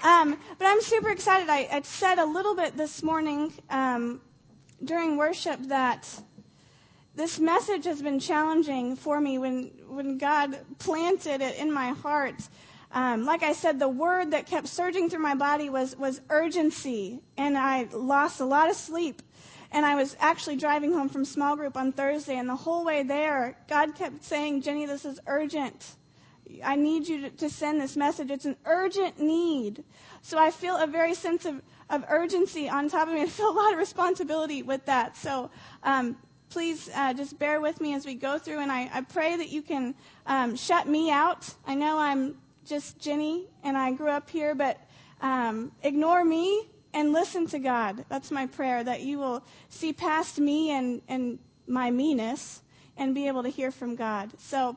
But I'm super excited. I said a little bit this morning during worship that this message has been challenging for me when God planted it in my heart. Like I said, the word that kept surging through my body was urgency, and I lost a lot of sleep. And I was actually driving home from small group on Thursday, and the whole way there, God kept saying, Jenny, this is urgent. I need you to send this message. It's an urgent need. So I feel a very sense of urgency on top of me. I feel a lot of responsibility with that. So please just bear with me as we go through, and I pray that you can shut me out. I know I'm just Jenny, and I grew up here, but ignore me and listen to God. That's my prayer, that you will see past me and my meanness and be able to hear from God. So,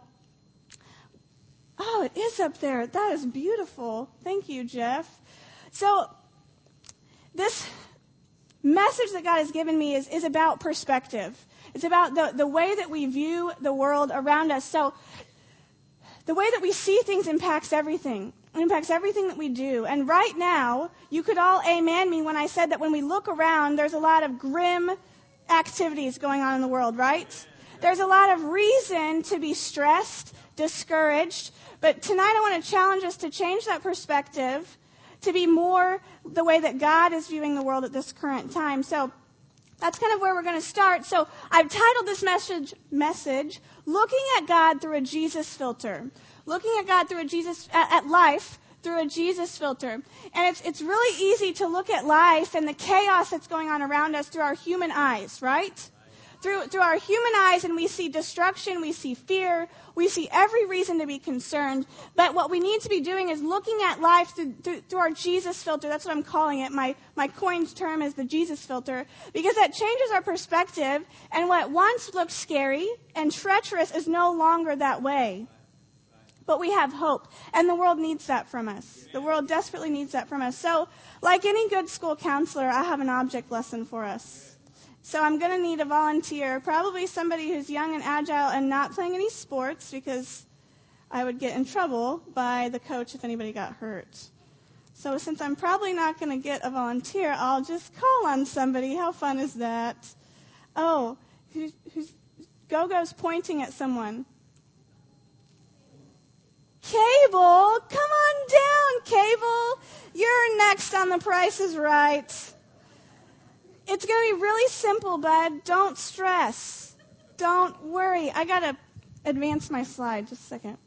oh, it is up there. That is beautiful. Thank you, Jeff. So, this message that God has given me is about perspective. It's about the way that we view the world around us. So, the way that we see things impacts everything. It impacts everything that we do. And right now, you could all amen me when I said that when we look around, there's a lot of grim activities going on in the world, right? There's a lot of reason to be stressed, discouraged. But tonight I want to challenge us to change that perspective to be more the way that God is viewing the world at this current time. So that's kind of where we're going to start. So I've titled this message, Looking at God Through a Jesus Filter. Looking at God through at life through a Jesus filter. And it's really easy to look at life and the chaos that's going on around us through our human eyes, right? Through our human eyes, and we see destruction, we see fear, we see every reason to be concerned. But what we need to be doing is looking at life through our Jesus filter. That's what I'm calling it. My coined term is the Jesus filter, because that changes our perspective, and what once looked scary and treacherous is no longer that way. But we have hope, and the world needs that from us. The world desperately needs that from us. So, like any good school counselor, I have an object lesson for us. So I'm going to need a volunteer, probably somebody who's young and agile and not playing any sports, because I would get in trouble by the coach if anybody got hurt. So since I'm probably not going to get a volunteer, I'll just call on somebody. How fun is that? Oh, Gogo's pointing at someone. Cable, come on down, Cable. You're next on The Price is Right. It's going to be really simple, bud. Don't stress. Don't worry. I got to advance my slide. Just a second.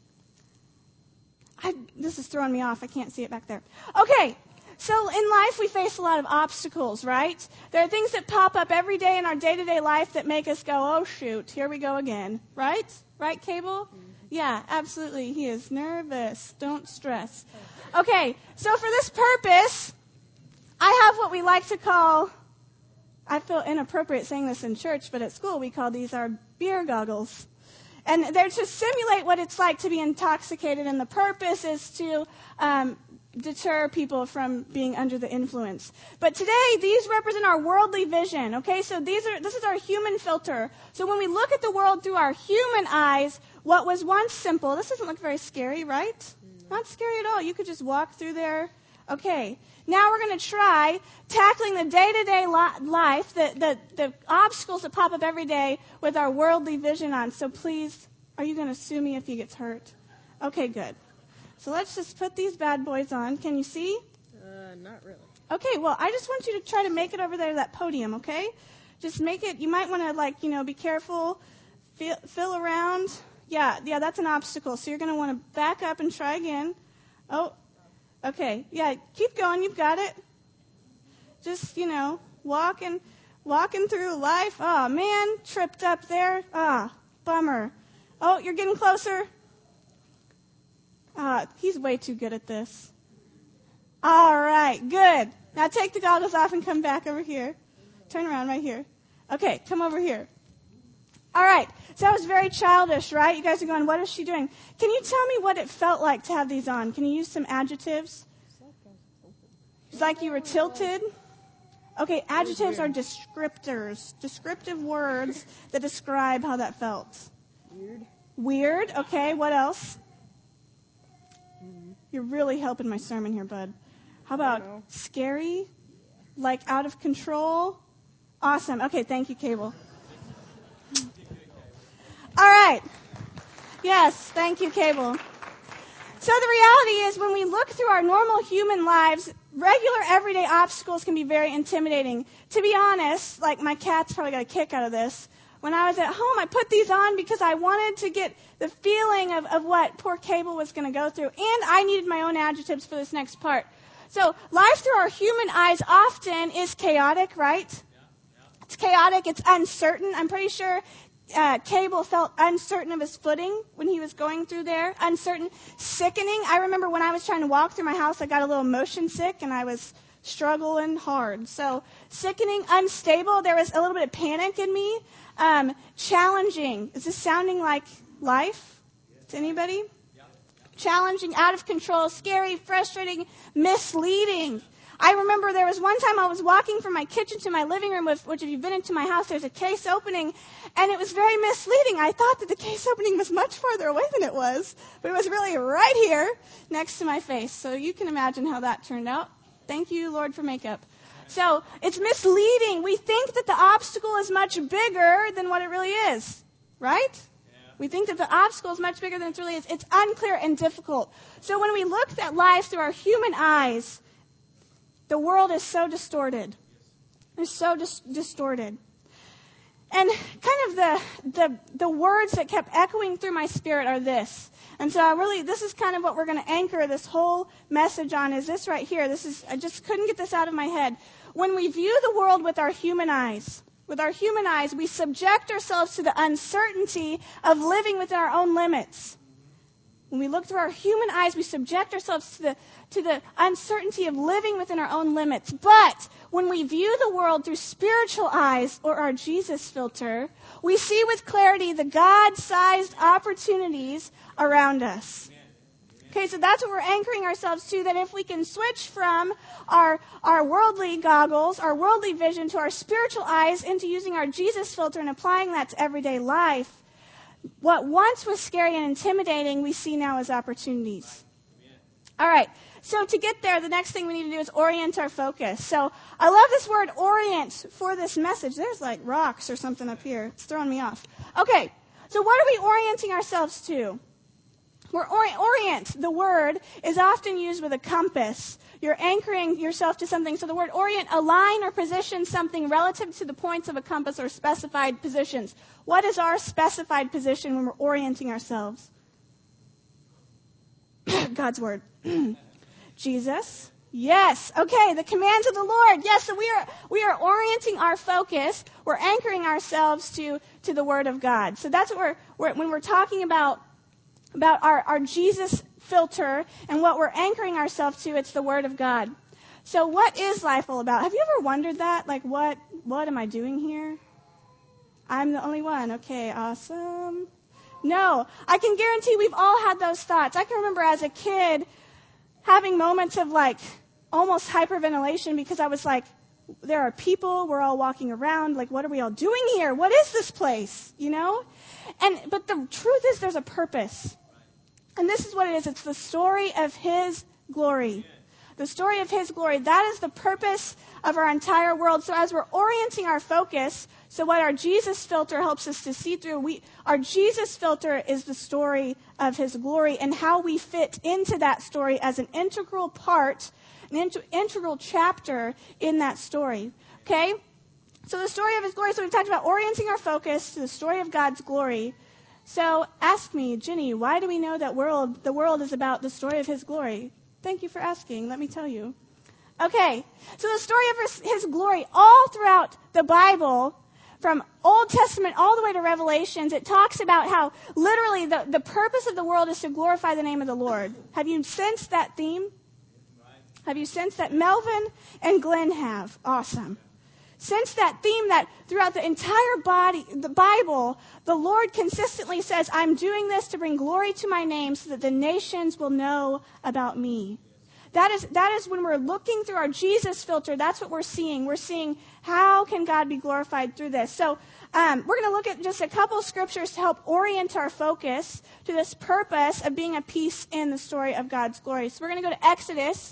This is throwing me off. I can't see it back there. Okay. So in life, we face a lot of obstacles, right? There are things that pop up every day in our day-to-day life that make us go, oh, shoot, here we go again. Right? Right, Cable? Yeah, absolutely. He is nervous. Don't stress. Okay, so for this purpose, I have what we like to call, I feel inappropriate saying this in church, but at school we call these our beer goggles. And they're to simulate what it's like to be intoxicated, and the purpose is to deter people from being under the influence. But today, these represent our worldly vision, okay? So this is our human filter. So when we look at the world through our human eyes, what was once simple, this doesn't look very scary, right? Not scary at all. You could just walk through there. Okay, now we're going to try tackling the day-to-day life, the obstacles that pop up every day with our worldly vision on. So please, are you going to sue me if he gets hurt? Okay, good. So let's just put these bad boys on. Can you see? Not really. Okay, well, I just want you to try to make it over there to that podium, okay? Just make it. You might want to, be careful. Feel around. Yeah, that's an obstacle. So you're going to want to back up and try again. Oh, okay. Yeah, keep going. You've got it. Just, walking through life. Oh, man, tripped up there. Ah, bummer. Oh, you're getting closer. He's way too good at this. All right, good. Now take the goggles off and come back over here. Turn around right here. Okay, come over here. All right, so that was very childish, right? You guys are going, what is she doing? Can you tell me what it felt like to have these on? Can you use some adjectives? It's like you were tilted. Okay, adjectives are descriptors, descriptive words that describe how that felt. Weird, okay, what else? You're really helping my sermon here, bud. How about scary? Like out of control? Awesome. Okay, thank you, Cable. All right. Yes, thank you, Cable. So the reality is when we look through our normal human lives, regular everyday obstacles can be very intimidating. To be honest, like my cat's probably got a kick out of this. When I was at home, I put these on because I wanted to get the feeling of what poor Cable was going to go through. And I needed my own adjectives for this next part. So life through our human eyes often is chaotic, right? It's chaotic. It's uncertain. I'm pretty sure Cable felt uncertain of his footing when he was going through there. Uncertain. Sickening. I remember when I was trying to walk through my house, I got a little motion sick, and I was struggling hard. So sickening, unstable. There was a little bit of panic in me. Challenging. Is this sounding like life to anybody? Challenging, out of control, scary, frustrating, misleading. I remember there was one time I was walking from my kitchen to my living room, which if you've been into my house, there's a case opening, and it was very misleading. I thought that the case opening was much farther away than it was, but it was really right here next to my face. So you can imagine how that turned out. Thank you, Lord, for makeup. So it's misleading. We think that the obstacle is much bigger than what it really is, right? We think that the obstacle is much bigger than it really is. It's unclear and difficult. So when we look at life through our human eyes, the world is so distorted. It's so distorted. And kind of the words that kept echoing through my spirit are this. And so this is kind of what we're going to anchor this whole message on, is this right here. I just couldn't get this out of my head. When we view the world with our human eyes, we subject ourselves to the uncertainty of living within our own limits. When we look through our human eyes, we subject ourselves to the uncertainty of living within our own limits. But when we view the world through spiritual eyes, or our Jesus filter, we see with clarity the God-sized opportunities around us. Okay, so that's what we're anchoring ourselves to, that if we can switch from our worldly goggles, our worldly vision, to our spiritual eyes, into using our Jesus filter and applying that to everyday life, what once was scary and intimidating, we see now as opportunities. All right, so to get there, the next thing we need to do is orient our focus. So I love this word orient for this message. There's like rocks or something up here. It's throwing me off. Okay, so what are we orienting ourselves to? Orient, the word, is often used with a compass. You're anchoring yourself to something. So the word orient, align or position something relative to the points of a compass or specified positions. What is our specified position when we're orienting ourselves? God's word. Jesus. Yes. Okay, the commands of the Lord. Yes, so we are orienting our focus. We're anchoring ourselves to the word of God. So that's what when we're talking about our Jesus filter and what we're anchoring ourselves to, it's the Word of God. So what is life all about? Have you ever wondered that? Like, what am I doing here? I'm the only one. Okay, awesome. No, I can guarantee we've all had those thoughts. I can remember as a kid having moments of like almost hyperventilation because I was like, there are people, we're all walking around, like, what are we all doing here? What is this place? You know? But the truth is there's a purpose. And this is what it is. It's the story of His glory. The story of His glory. That is the purpose of our entire world. So as we're orienting our focus, so what our Jesus filter helps us to see through, our Jesus filter is the story of His glory and how we fit into that story as an integral part, an integral chapter in that story. Okay? So the story of His glory. So we've talked about orienting our focus to the story of God's glory. So ask me, Jenny, why do we know that the world is about the story of His glory? Thank you for asking. Let me tell you. Okay, so the story of His glory all throughout the Bible, from Old Testament all the way to Revelations, it talks about how literally the purpose of the world is to glorify the name of the Lord. Have you sensed that theme? Have you sensed that? Melvin and Glenn have. Awesome. Sense that theme that throughout the entire the Bible, the Lord consistently says, I'm doing this to bring glory to my name so that the nations will know about me. That is when we're looking through our Jesus filter, that's what we're seeing. We're seeing how can God be glorified through this. So we're going to look at just a couple scriptures to help orient our focus to this purpose of being a piece in the story of God's glory. So we're going to go to Exodus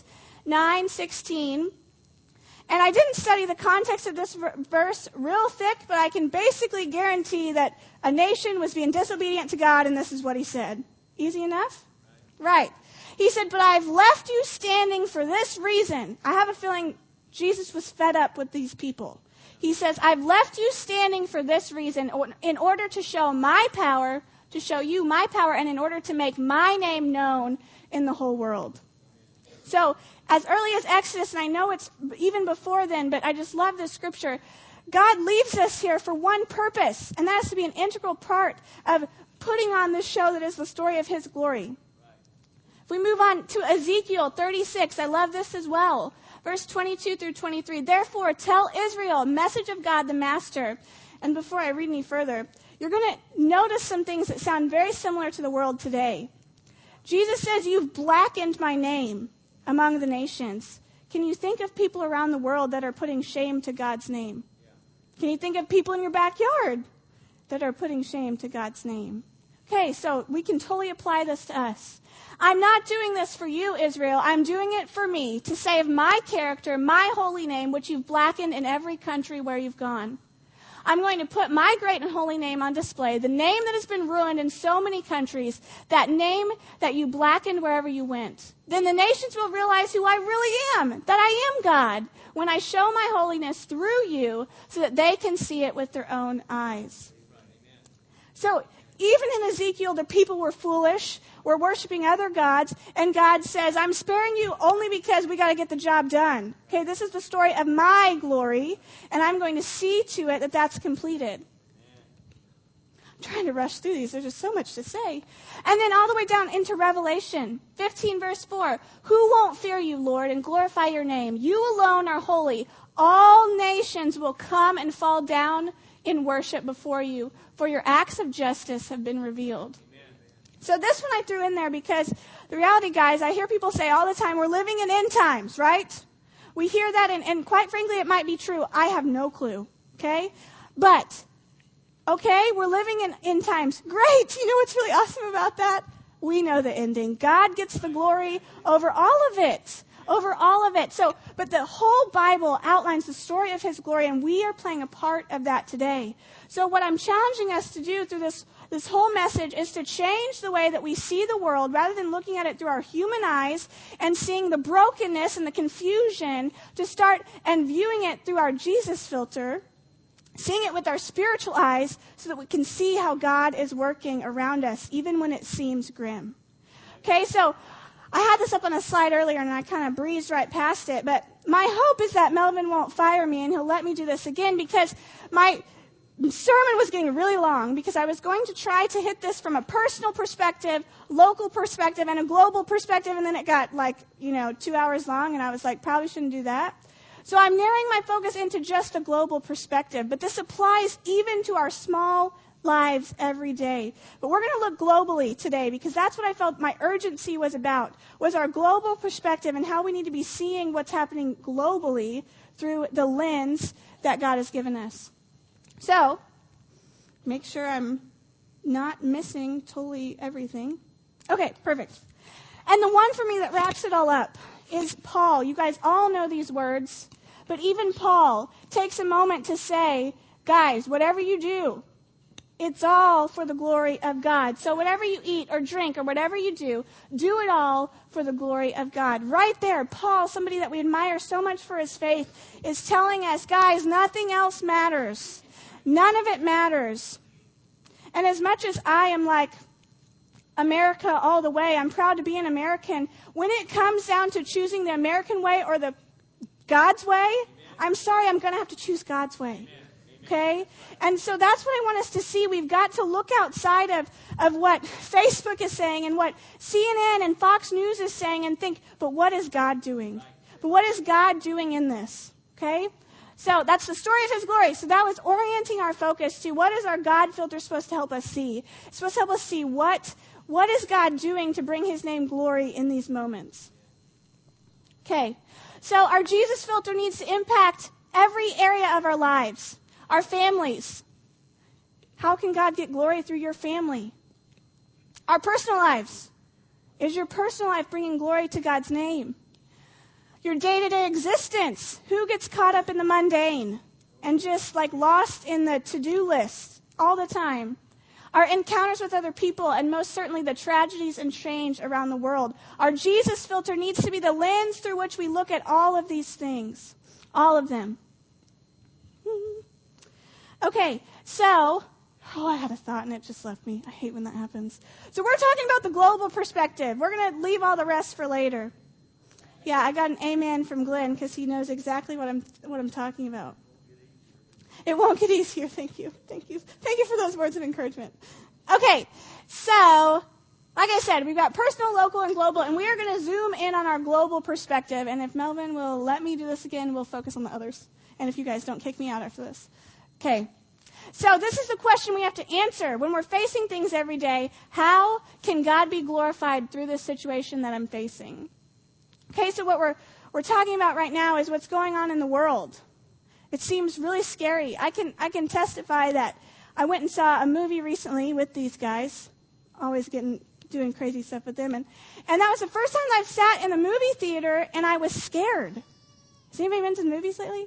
9:16. And I didn't study the context of this verse real thick, but I can basically guarantee that a nation was being disobedient to God, and this is what he said. Easy enough? Right. He said, but I've left you standing for this reason. I have a feeling Jesus was fed up with these people. He says, I've left you standing for this reason, in order to show my power, to show you my power, and in order to make my name known in the whole world. So, as early as Exodus, and I know it's even before then, but I just love this scripture, God leaves us here for one purpose, and that is to be an integral part of putting on this show that is the story of his glory. If we move on to Ezekiel 36, I love this as well. Verse 22 through 23. Therefore, tell Israel, message of God the Master. And before I read any further, you're going to notice some things that sound very similar to the world today. Jesus says, you've blackened my name among the nations. Can you think of people around the world that are putting shame to God's name? Can you think of people in your backyard that are putting shame to God's name? Okay, so we can totally apply this to us. I'm not doing this for you, Israel. I'm doing it for me, to save my character, my holy name, which you've blackened in every country where you've gone. I'm going to put my great and holy name on display, the name that has been ruined in so many countries, that name that you blackened wherever you went. Then the nations will realize who I really am, that I am God, when I show my holiness through you so that they can see it with their own eyes. So even in Ezekiel, the people were foolish, were worshiping other gods, and God says, I'm sparing you only because we got to get the job done. Okay, this is the story of my glory, and I'm going to see to it that that's completed. I'm trying to rush through these. There's just so much to say. And then all the way down into Revelation 15, verse 4. Who won't fear you, Lord, and glorify your name? You alone are holy. All nations will come and fall down in worship before you, for your acts of justice have been revealed. So this one I threw in there because the reality, guys, I hear people say all the time, we're living in end times, right? We hear that, and quite frankly, it might be true. I have no clue, okay? But, okay, we're living in end times. Great! You know what's really awesome about that? We know the ending. God gets the glory over all of it. Over all of it. So, but the whole Bible outlines the story of his glory, and we are playing a part of that today. So what I'm challenging us to do through this whole message is to change the way that we see the world, rather than looking at it through our human eyes and seeing the brokenness and the confusion, to start and viewing it through our Jesus filter, seeing it with our spiritual eyes so that we can see how God is working around us, even when it seems grim. Okay, so I had this up on a slide earlier, and I kind of breezed right past it, but my hope is that Melvin won't fire me, and he'll let me do this again, because my sermon was getting really long, because I was going to try to hit this from a personal perspective, local perspective, and a global perspective, and then it got 2 hours long, and I was like, probably shouldn't do that. So I'm narrowing my focus into just a global perspective, but this applies even to our small lives every day. But we're going to look globally today, because that's what I felt my urgency was about, was our global perspective and how we need to be seeing what's happening globally through the lens that God has given us. So, make sure I'm not missing totally everything. Okay, perfect. And the one for me that wraps it all up is Paul. You guys all know these words, but even Paul takes a moment to say, guys, whatever you do, it's all for the glory of God. So whatever you eat or drink or whatever you do it all for the glory of God. Right there, Paul, somebody that we admire so much for his faith, is telling us, guys, nothing else matters. None of it matters. And as much as I am like America all the way, I'm proud to be an American, when it comes down to choosing the American way or the God's way, I'm sorry, I'm going to have to choose God's way. Okay? And so that's what I want us to see. We've got to look outside of what Facebook is saying and what CNN and Fox News is saying and think, but what is God doing? But what is God doing in this? Okay? So that's the story of his glory. So that was orienting our focus to what is our God filter supposed to help us see? It's supposed to help us see what is God doing to bring his name glory in these moments. Okay. So our Jesus filter needs to impact every area of our lives. Our families. How can God get glory through your family? Our personal lives. Is your personal life bringing glory to God's name? Your day-to-day existence. Who gets caught up in the mundane and just like lost in the to-do list all the time? Our encounters with other people, and most certainly the tragedies and change around the world. Our Jesus filter needs to be the lens through which we look at all of these things. All of them. Okay, so, I had a thought and it just left me. I hate when that happens. So we're talking about the global perspective. We're going to leave all the rest for later. Yeah, I got an amen from Glenn because he knows exactly what I'm talking about. It won't get easier. Thank you. Thank you. Thank you for those words of encouragement. Okay, so, like I said, we've got personal, local, and global, and we are going to zoom in on our global perspective. And if Melvin will let me do this again, we'll focus on the others. And if you guys don't kick me out after this. Okay. So this is the question we have to answer. When we're facing things every day, how can God be glorified through this situation that I'm facing? Okay, so what we're talking about right now is what's going on in the world. It seems really scary. I can testify that I went and saw a movie recently with these guys, always doing crazy stuff with them, and that was the first time I've sat in a movie theater and I was scared. Has anybody been to the movies lately?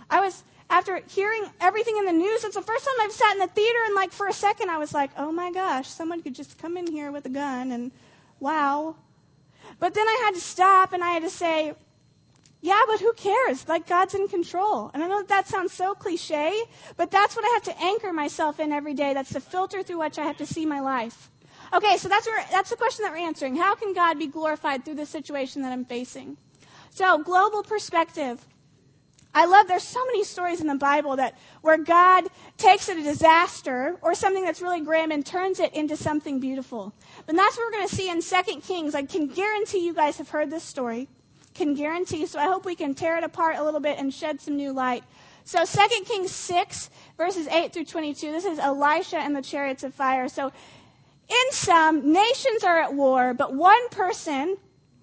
After hearing everything in the news, it's the first time I've sat in the theater and like for a second I was like, oh my gosh, someone could just come in here with a gun and wow. But then I had to stop and I had to say, yeah, but who cares? Like, God's in control. And I know that sounds so cliche, but that's what I have to anchor myself in every day. That's the filter through which I have to see my life. Okay, so that's the question that we're answering. How can God be glorified through the situation that I'm facing? So, global perspective. There's so many stories in the Bible where God takes a disaster or something that's really grim and turns it into something beautiful. And that's what we're going to see in 2 Kings. I can guarantee you guys have heard this story. Can guarantee. So I hope we can tear it apart a little bit and shed some new light. So 2 Kings 6, verses 8 through 22. This is Elisha and the chariots of fire. So in sum, nations are at war, but one person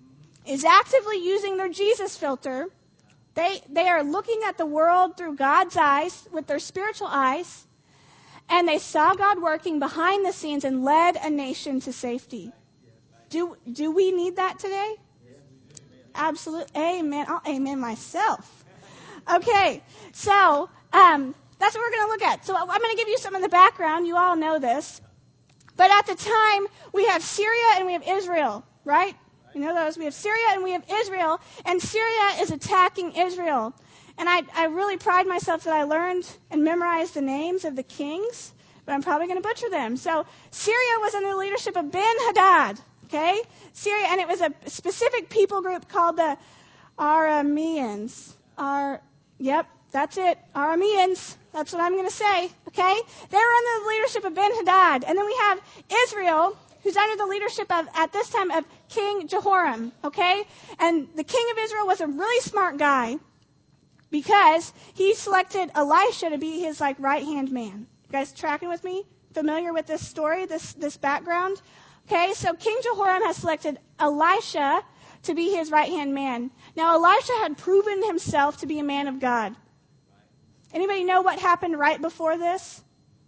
is actively using their Jesus filter. They are looking at the world through God's eyes, with their spiritual eyes, and they saw God working behind the scenes and led a nation to safety. Do we need that today? Absolutely. Amen. I'll amen myself. Okay, so that's what we're going to look at. So I'm going to give you some of the background. You all know this. But at the time, we have Syria and we have Israel, right? You know those. We have Syria and we have Israel, and Syria is attacking Israel. And I really pride myself that I learned and memorized the names of the kings, but I'm probably going to butcher them. So Syria was under the leadership of Ben-Hadad, okay? Syria, and it was a specific people group called the Arameans. Yep, that's it, Arameans. That's what I'm going to say, okay? They were under the leadership of Ben-Hadad. And then we have Israel, who's under the leadership of, at this time, of King Jehoram, okay? And the king of Israel was a really smart guy because he selected Elisha to be his, right-hand man. You guys tracking with me? Familiar with this story, this background? Okay, so King Jehoram has selected Elisha to be his right-hand man. Now, Elisha had proven himself to be a man of God. Anybody know what happened right before this?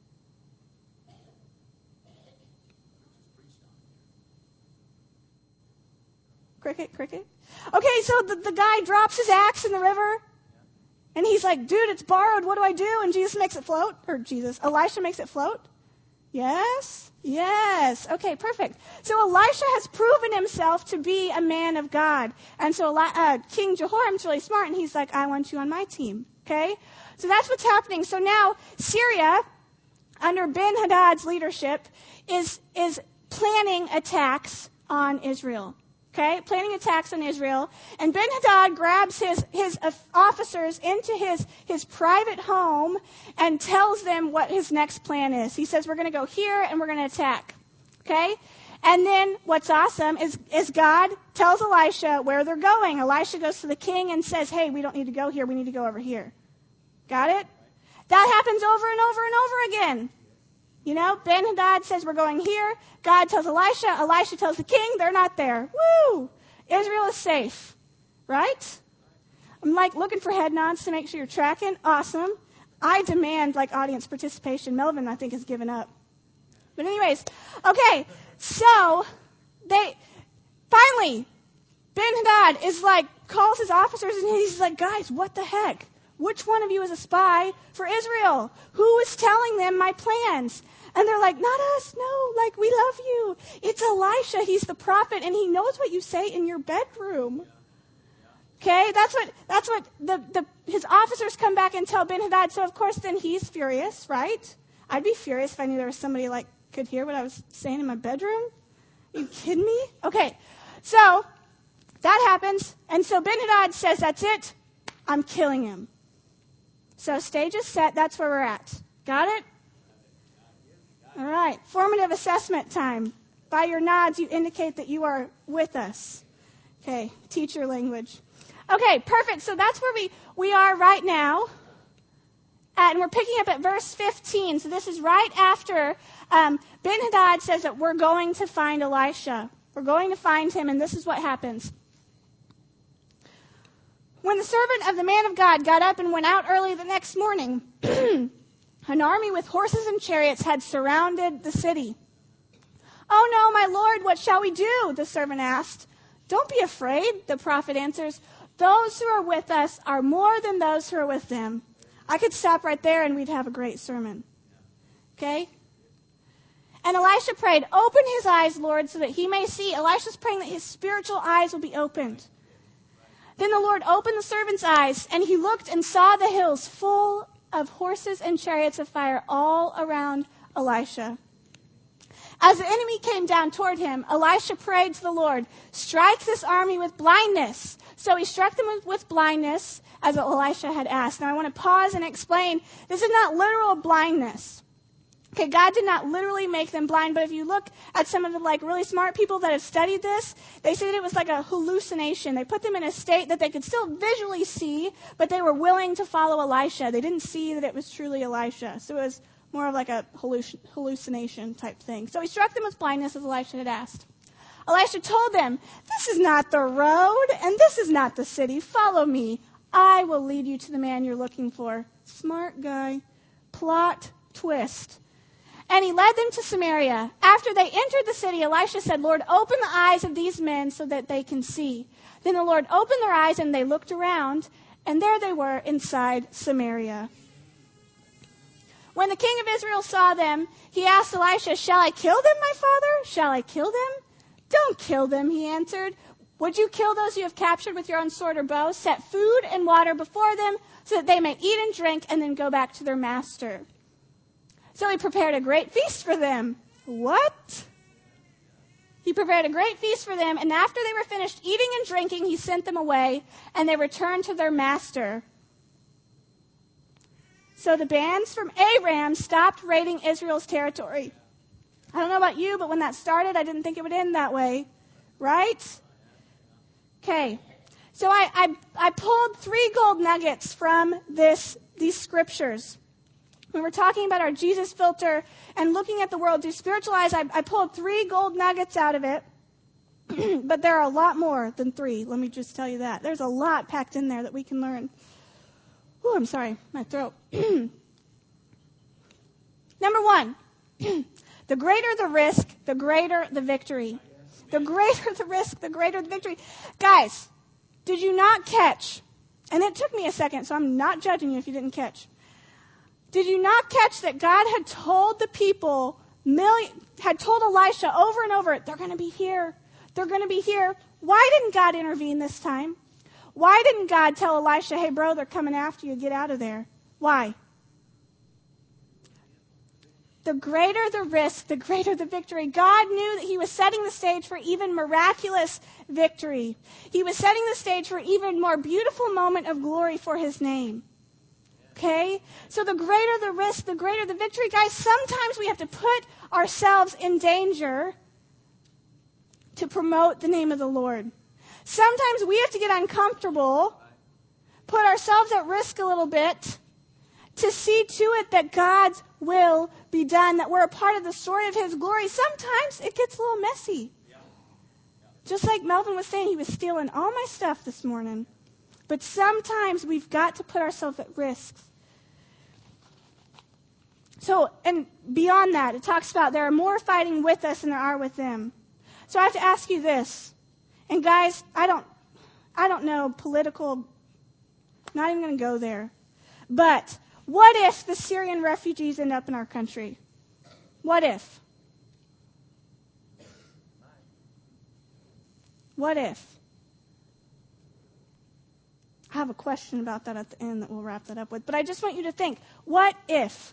Cricket. Okay, so the guy drops his axe in the river, and he's like, dude, it's borrowed. What do I do? And Elisha makes it float? Yes. Okay, perfect. So Elisha has proven himself to be a man of God. And so King Jehoram's really smart, and he's like, I want you on my team. Okay? So that's what's happening. So now Syria, under Ben-Hadad's leadership, is planning attacks on Israel. Okay, planning attacks on Israel. And Ben-Hadad grabs his officers into his private home and tells them what his next plan is. He says, we're going to go here and we're going to attack. Okay? And then what's awesome is God tells Elisha where they're going. Elisha goes to the king and says, hey, we don't need to go here. We need to go over here. Got it? That happens over and over and over again. You know, Ben-Hadad says we're going here. God tells Elisha. Elisha tells the king. They're not there. Woo! Israel is safe. Right? I'm looking for head nods to make sure you're tracking. Awesome. I demand audience participation. Melvin, I think, has given up. But anyways, okay. So, finally, Ben-Hadad is like, calls his officers and he's like, guys, what the heck? Which one of you is a spy for Israel? Who is telling them my plans? And they're like, not us, no, like, we love you. It's Elisha, he's the prophet, and he knows what you say in your bedroom. Okay, that's what his officers come back and tell Ben-Hadad, so of course then he's furious, right? I'd be furious if I knew there was somebody like could hear what I was saying in my bedroom. Are you kidding me? Okay, so that happens, and so Ben-Hadad says, that's it, I'm killing him. So stage is set, that's where we're at. Got it? All right, formative assessment time. By your nods, you indicate that you are with us. Okay, teacher language. Okay, perfect. So that's where we are right now. And we're picking up at verse 15. So this is right after Ben-Hadad says that we're going to find Elisha. We're going to find him, and this is what happens. When the servant of the man of God got up and went out early the next morning, an army with horses and chariots had surrounded the city. Oh no, my lord, what shall we do? The servant asked. Don't be afraid, the prophet answers. Those who are with us are more than those who are with them. I could stop right there and we'd have a great sermon. Okay? And Elisha prayed, open his eyes, Lord, so that he may see. Elisha's praying that his spiritual eyes will be opened. Then the Lord opened the servant's eyes, and he looked and saw the hills full of horses and chariots of fire all around Elisha. As the enemy came down toward him, Elisha prayed to the Lord, strike this army with blindness. So he struck them with blindness, as Elisha had asked. Now I want to pause and explain, this is not literal blindness. Okay, God did not literally make them blind, but if you look at some of the really smart people that have studied this, they say that it was like a hallucination. They put them in a state that they could still visually see, but they were willing to follow Elisha. They didn't see that it was truly Elisha. So it was more of like a hallucination type thing. So he struck them with blindness as Elisha had asked. Elisha told them, this is not the road, and this is not the city. Follow me. I will lead you to the man you're looking for. Smart guy. Plot twist. And he led them to Samaria. After they entered the city, Elisha said, Lord, open the eyes of these men so that they can see. Then the Lord opened their eyes, and they looked around, and there they were inside Samaria. When the king of Israel saw them, he asked Elisha, shall I kill them, my father? Shall I kill them? Don't kill them, he answered. Would you kill those you have captured with your own sword or bow? Set food and water before them so that they may eat and drink and then go back to their master. So he prepared a great feast for them. What? He prepared a great feast for them, and after they were finished eating and drinking, he sent them away, and they returned to their master. So the bands from Aram stopped raiding Israel's territory. I don't know about you, but when that started, I didn't think it would end that way. Right? Okay. So I pulled 3 gold nuggets from these scriptures. When we're talking about our Jesus filter and looking at the world through spiritual eyes, I pulled 3 gold nuggets out of it. But there are a lot more than 3. Let me just tell you that. There's a lot packed in there that we can learn. Oh, I'm sorry. My throat. Number 1. The greater the risk, the greater the victory. The greater the risk, the greater the victory. Guys, did you not catch? And it took me a second, so I'm not judging you if you didn't catch. Did you not catch that God had told the people, had told Elisha over and over, they're going to be here. They're going to be here. Why didn't God intervene this time? Why didn't God tell Elisha, hey, bro, they're coming after you. Get out of there. Why? The greater the risk, the greater the victory. God knew that he was setting the stage for even miraculous victory. He was setting the stage for even more beautiful moment of glory for his name. Okay? So the greater the risk, the greater the victory. Guys, sometimes we have to put ourselves in danger to promote the name of the Lord. Sometimes we have to get uncomfortable, put ourselves at risk a little bit to see to it that God's will be done, that we're a part of the story of his glory. Sometimes it gets a little messy. Just like Melvin was saying, he was stealing all my stuff this morning. But sometimes we've got to put ourselves at risk. So, and beyond that, it talks about there are more fighting with us than there are with them. So I have to ask you this. And guys, I don't know political, not even going to go there. But what if the Syrian refugees end up in our country? What if? What if? I have a question about that at the end that we'll wrap that up with. But I just want you to think, what if?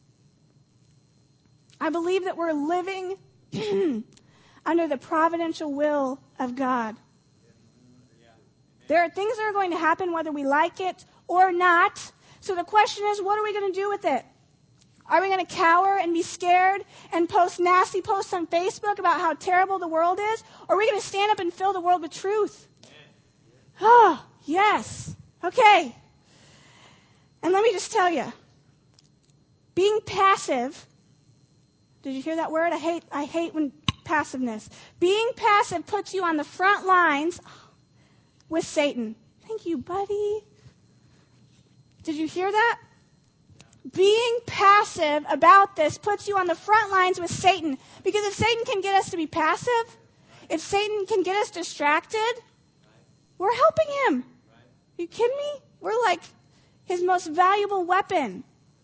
I believe that we're living under the providential will of God. There are things that are going to happen whether we like it or not. So the question is, what are we going to do with it? Are we going to cower and be scared and post nasty posts on Facebook about how terrible the world is? Or are we going to stand up and fill the world with truth? Oh, yes. Okay. And let me just tell you, being passive, did you hear that word? I hate when passiveness. Being passive puts you on the front lines with Satan. Thank you, buddy. Did you hear that? Being passive about this puts you on the front lines with Satan. Because if Satan can get us to be passive, if Satan can get us distracted, we're helping him. Are you kidding me? We're like his most valuable weapon.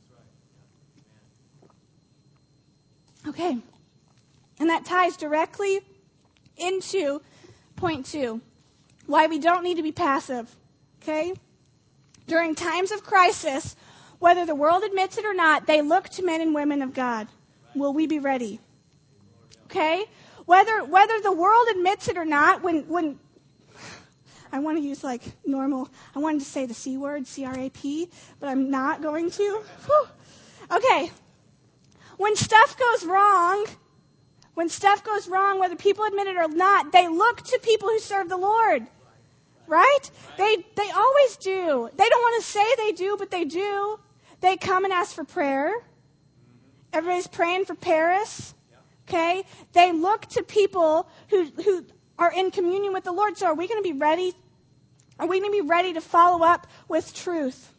Okay. And that ties directly into point 2. Why we don't need to be passive. Okay? During times of crisis, whether the world admits it or not, they look to men and women of God. Will we be ready? Okay? Whether the world admits it or not, when I want to use like normal, I wanted to say the C word, C-R-A-P, but I'm not going to. Whew. Okay. When stuff goes wrong, whether people admit it or not, they look to people who serve the Lord. Right? They always do. They don't want to say they do, but they do. They come and ask for prayer. Everybody's praying for Paris. Okay? They look to people who are in communion with the Lord. So are we going to be ready? Are we going to be ready to follow up with truth?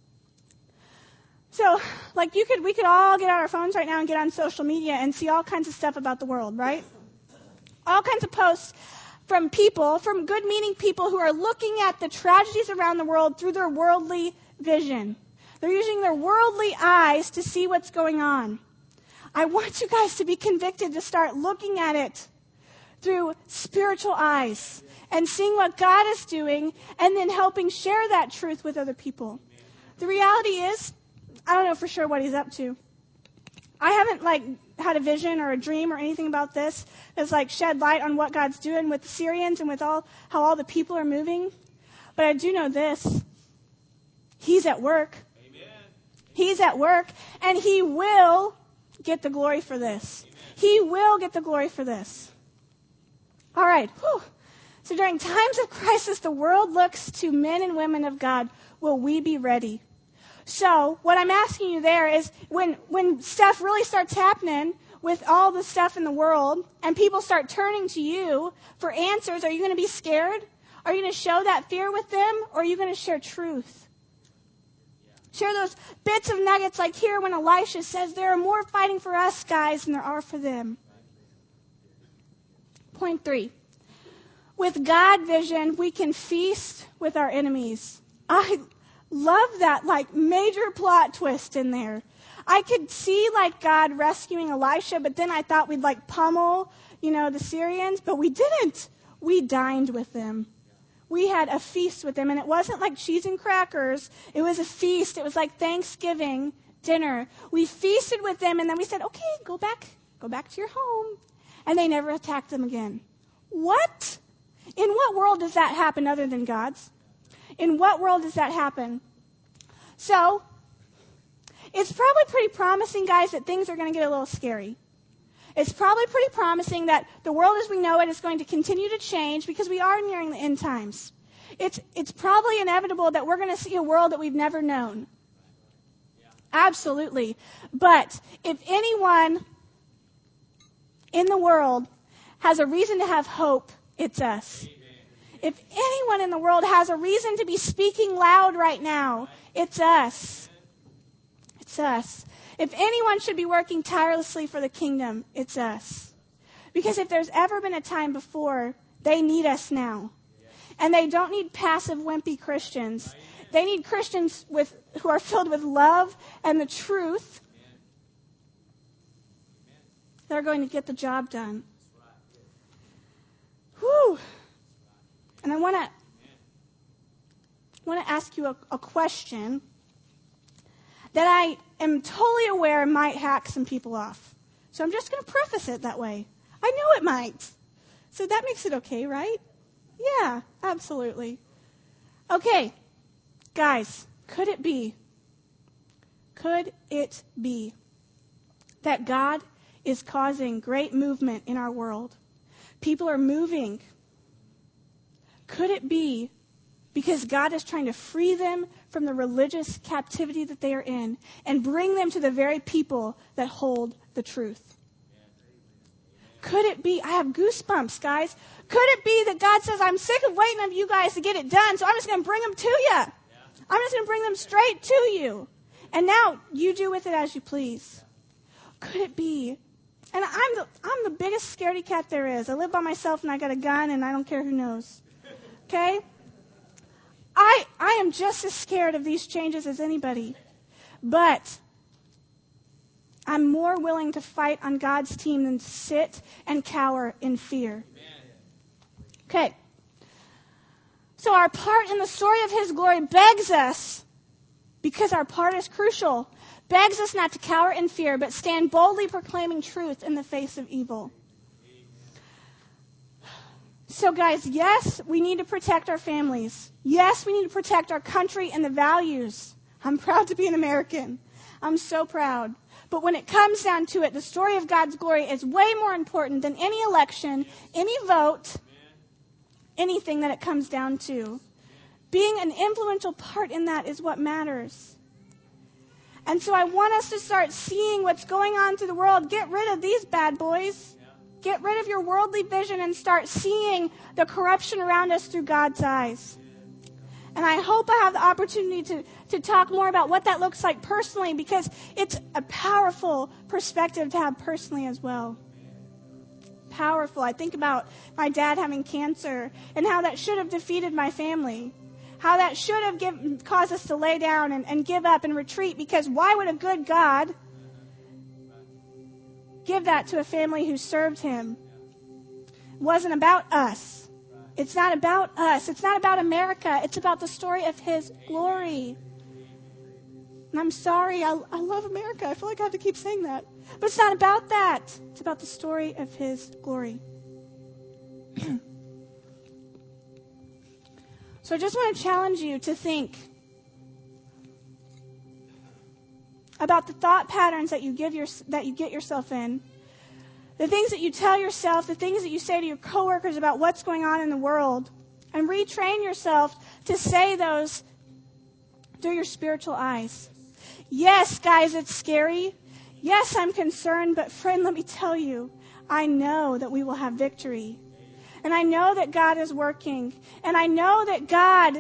So, like we could all get on our phones right now and get on social media and see all kinds of stuff about the world, right? All kinds of posts from people, from good-meaning people who are looking at the tragedies around the world through their worldly vision. They're using their worldly eyes to see what's going on. I want you guys to be convicted to start looking at it through spiritual eyes and seeing what God is doing and then helping share that truth with other people. The reality is, I don't know for sure what he's up to. I haven't had a vision or a dream or anything about this that's shed light on what God's doing with the Syrians and with how all the people are moving. But I do know this. He's at work. Amen. He's at work, and he will get the glory for this. Amen. He will get the glory for this. All right. Whew. So during times of crisis, the world looks to men and women of God. Will we be ready? So what I'm asking you there is when stuff really starts happening with all the stuff in the world and people start turning to you for answers, are you going to be scared? Are you going to show that fear with them? Or are you going to share truth? Share those bits of nuggets like here when Elisha says there are more fighting for us guys than there are for them. Point 3. With God vision, we can feast with our enemies. I love that major plot twist in there. I could see God rescuing Elisha, but then I thought we'd pummel, the Syrians, but we didn't. We dined with them. We had a feast with them, and it wasn't like cheese and crackers. It was a feast. It was like Thanksgiving dinner. We feasted with them, and then we said, okay, go back to your home. And they never attacked them again. What? In what world does that happen other than God's? In what world does that happen? So, it's probably pretty promising, guys, that things are going to get a little scary. It's probably pretty promising that the world as we know it is going to continue to change because we are nearing the end times. It's probably inevitable that we're going to see a world that we've never known. Absolutely. But if anyone in the world has a reason to have hope, it's us. If anyone in the world has a reason to be speaking loud right now, it's us. It's us. If anyone should be working tirelessly for the kingdom, it's us. Because if there's ever been a time before They need us now. And they don't need passive, wimpy Christians. They need Christians who are filled with love and the truth. They're going to get the job done. Whew. And I want to ask you a question that I am totally aware might hack some people off. So I'm just going to preface it that way. I know it might. So that makes it okay, right? Yeah, absolutely. Okay, guys, could it be that God is causing great movement in our world? People are moving. Could it be because God is trying to free them from the religious captivity that they are in and bring them to the very people that hold the truth? Could it be? I have goosebumps, guys. Could it be that God says, I'm sick of waiting on you guys to get it done, so I'm just going to bring them to you. I'm just going to bring them straight to you. And now you do with it as you please. Could it be? And I'm the biggest scaredy cat there is. I live by myself and I got a gun and I don't care who knows. Okay? I am just as scared of these changes as anybody. But I'm more willing to fight on God's team than to sit and cower in fear. Okay. So our part in the story of His glory begs us, because our part is crucial, begs us not to cower in fear, but stand boldly proclaiming truth in the face of evil. So guys, yes, we need to protect our families. Yes, we need to protect our country and the values. I'm proud to be an American. I'm so proud. But when it comes down to it, the story of God's glory is way more important than any election, any vote, anything that it comes down to. Being an influential part in that is what matters. And so I want us to start seeing what's going on through the world. Get rid of these bad boys. Get rid of your worldly vision and start seeing the corruption around us through God's eyes. And I hope I have the opportunity to talk more about what that looks like personally, because it's a powerful perspective to have personally as well. Powerful. I think about my dad having cancer and how that should have defeated my family. How that should have caused us to lay down and give up and retreat, because why would a good God give that to a family who served Him? It wasn't about us. It's not about us. It's not about America. It's about the story of His glory. And I'm sorry, I love America. I feel like I have to keep saying that. But it's not about that. It's about the story of His glory. So I just want to challenge you to think about the thought patterns that you get yourself in, the things that you tell yourself, the things that you say to your coworkers about what's going on in the world, and retrain yourself to say those through your spiritual eyes. Yes, guys, it's scary. Yes, I'm concerned, but friend, let me tell you, I know that we will have victory. And I know that God is working. And I know that God,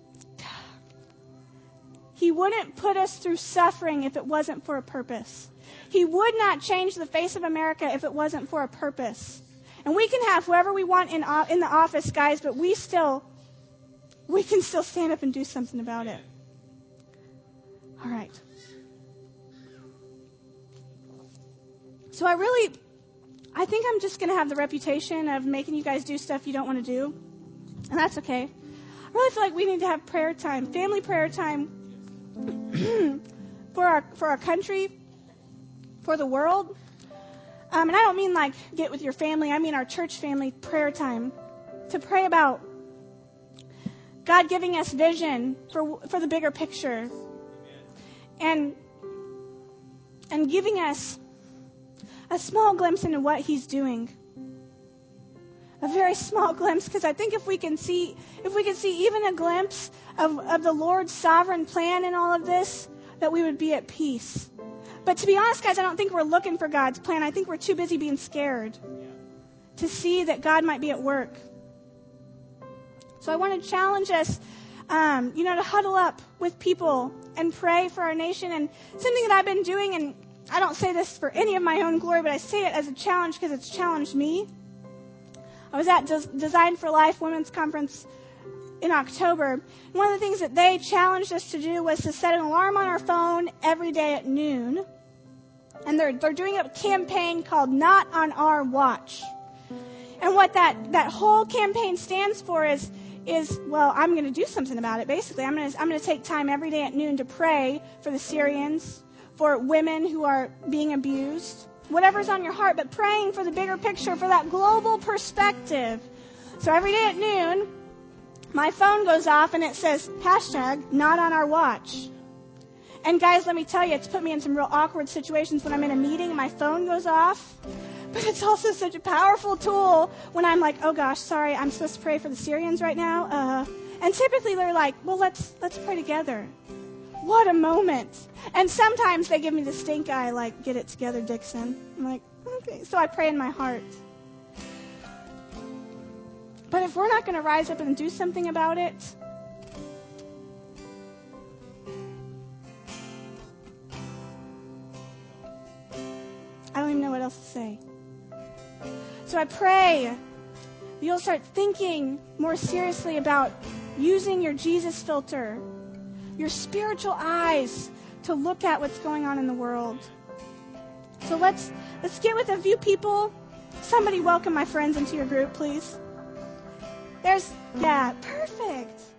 He wouldn't put us through suffering if it wasn't for a purpose. He would not change the face of America if it wasn't for a purpose. And we can have whoever we want in the office, guys, but we can still stand up and do something about it. All right. So I think I'm just going to have the reputation of making you guys do stuff you don't want to do. And that's okay. I really feel like we need to have prayer time, family prayer time for our country, for the world. And I don't mean like get with your family. I mean our church family prayer time to pray about God giving us vision for the bigger picture and giving us a small glimpse into what He's doing. A very small glimpse, because I think if we can see even a glimpse of the Lord's sovereign plan in all of this, that we would be at peace. But to be honest, guys, I don't think we're looking for God's plan. I think we're too busy being scared to see that God might be at work. So I want to challenge us, to huddle up with people and pray for our nation. And something that I've been doing, and I don't say this for any of my own glory, but I say it as a challenge because it's challenged me. I was at Design for Life Women's Conference in October. One of the things that they challenged us to do was to set an alarm on our phone every day at noon. And they're doing a campaign called Not on Our Watch. And what that whole campaign stands for is well, I'm going to do something about it. Basically, I'm going to take time every day at noon to pray for the Syrians, for women who are being abused, whatever's on your heart, but praying for the bigger picture, for that global perspective. So every day at noon, my phone goes off and it says, #not on our watch. And guys, let me tell you, it's put me in some real awkward situations when I'm in a meeting and my phone goes off. But it's also such a powerful tool when I'm like, oh gosh, sorry, I'm supposed to pray for the Syrians right now. And typically they're like, well, let's pray together. What a moment. And sometimes they give me the stink eye, like, get it together, Dixon. I'm like, okay. So I pray in my heart. But if we're not going to rise up and do something about it, I don't even know what else to say. So I pray you'll start thinking more seriously about using your Jesus filter, your spiritual eyes to look at what's going on in the world. So let's get with a few people. Somebody welcome my friends into your group, please. Perfect.